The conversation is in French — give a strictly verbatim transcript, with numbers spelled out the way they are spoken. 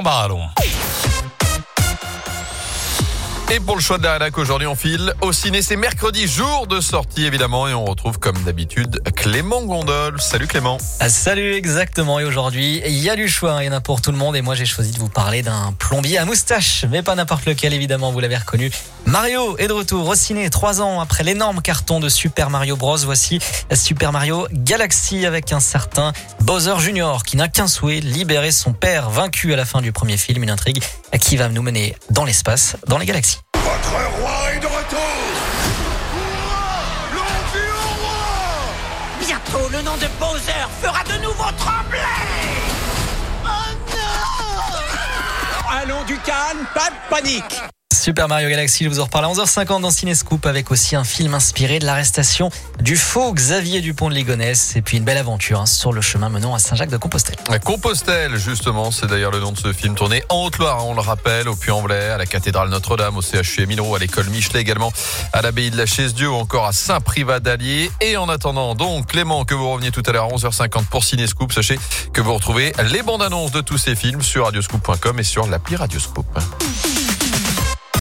ballon. Et pour le choix de la rédac, aujourd'hui on file au ciné. C'est mercredi, jour de sortie évidemment, et on retrouve comme d'habitude Clément Gondol. Salut Clément. Ah, salut, exactement. Et aujourd'hui, il y a du choix, il y en a pour tout le monde. Et moi j'ai choisi de vous parler d'un plombier à moustache, mais pas n'importe lequel évidemment, vous l'avez reconnu. Mario est de retour au ciné, trois ans après l'énorme carton de Super Mario Bros. Voici Super Mario Galaxy avec un certain Bowser Junior qui n'a qu'un souhait, libérer son père vaincu à la fin du premier film. Une intrigue qui va nous mener dans l'espace, dans les galaxies. Votre roi est de retour! Hurrah! L'envie au roi! Bientôt, le nom de Bowser fera de nouveau trembler! Oh non! Allons du calme, pas de panique! Super Mario Galaxy, je vous en reparle à onze heures cinquante dans Cinescoop avec aussi un film inspiré de l'arrestation du faux Xavier Dupont de Ligonnès et puis une belle aventure hein, sur le chemin menant à Saint-Jacques-de-Compostelle. Compostelle, justement, c'est d'ailleurs le nom de ce film tourné en Haute-Loire, on le rappelle, au Puy-en-Velay, à la cathédrale Notre-Dame, au C H U Émile-Roux, à l'école Michelet également, à l'abbaye de la Chaise-Dieu ou encore à Saint-Privat d'Allier. Et en attendant, donc, Clément, que vous reveniez tout à l'heure à onze heures cinquante pour Cinescoop, sachez que vous retrouvez les bandes annonces de tous ces films sur radioscoop point com et sur l'appli Radioscoop.